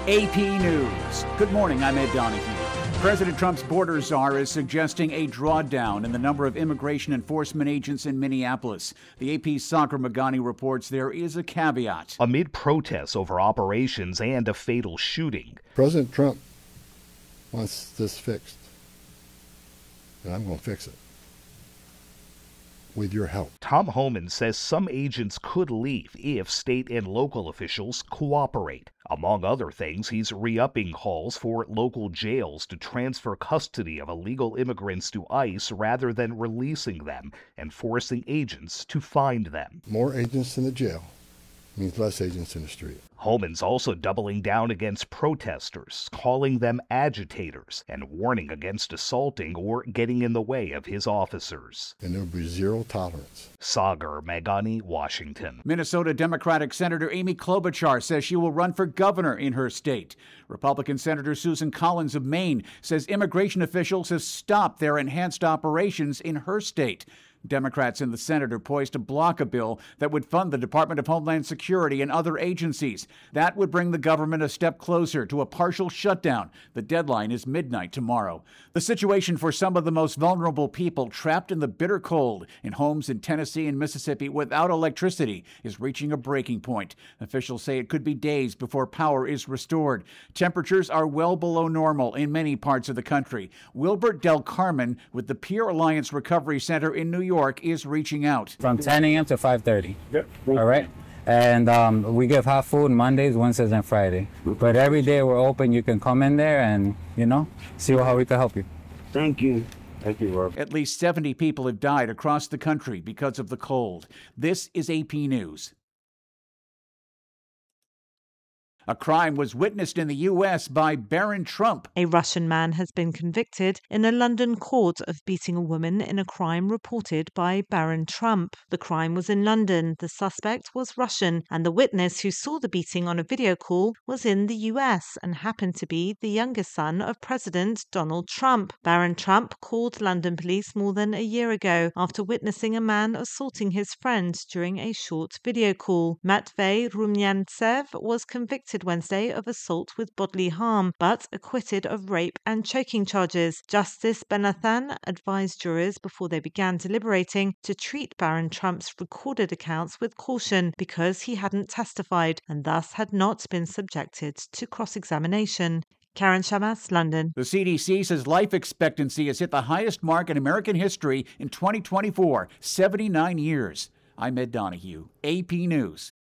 AP News. Good morning, I'm Ed Donahue. President Trump's border czar is suggesting a drawdown in the number of immigration enforcement agents in Minneapolis. The AP's Sagar Meghani reports there is a caveat. Amid protests over operations and a fatal shooting, President Trump wants this fixed, and I'm going to fix it with your help. Tom Homan says some agents could leave if state and local officials cooperate. Among other things, he's re-upping calls for local jails to transfer custody of illegal immigrants to ICE rather than releasing them and forcing agents to find them. More agents in the jail means less agents in the street. Homan's also doubling down against protesters, calling them agitators, and warning against assaulting or getting in the way of his officers. And there will be zero tolerance. Sagar Meghani, Washington. Minnesota Democratic Senator Amy Klobuchar says she will run for governor in her state. Republican Senator Susan Collins of Maine says immigration officials have stopped their enhanced operations in her state. Democrats in the Senate are poised to block a bill that would fund the Department of Homeland Security and other agencies. That would bring the government a step closer to a partial shutdown. The deadline is midnight tomorrow. The situation for some of the most vulnerable people trapped in the bitter cold in homes in Tennessee and Mississippi without electricity is reaching a breaking point. Officials say it could be days before power is restored. Temperatures are well below normal in many parts of the country. Wilbert Del Carmen with the Peer Alliance Recovery Center in New York is reaching out. From 10 a.m. to 5:30. Yep. All right. And we give hot food Mondays, Wednesdays, and Friday. But every day we're open. You can come in there and, see how we can help you. Thank you. Thank you, Rob. At least 70 people have died across the country because of the cold. This is AP News. A crime was witnessed in the U.S. by Barron Trump. A Russian man has been convicted in a London court of beating a woman in a crime reported by Barron Trump. The crime was in London. The suspect was Russian, and the witness who saw the beating on a video call was in the U.S. and happened to be the youngest son of President Donald Trump. Barron Trump called London police more than a year ago after witnessing a man assaulting his friend during a short video call. Matvey Rumyantsev was convicted Wednesday of assault with bodily harm, but acquitted of rape and choking charges. Justice Benathan advised jurors before they began deliberating to treat Barron Trump's recorded accounts with caution because he hadn't testified and thus had not been subjected to cross-examination. Karen Shamas, London. The CDC says life expectancy has hit the highest mark in American history in 2024, 79 years. I'm Ed Donahue, AP News.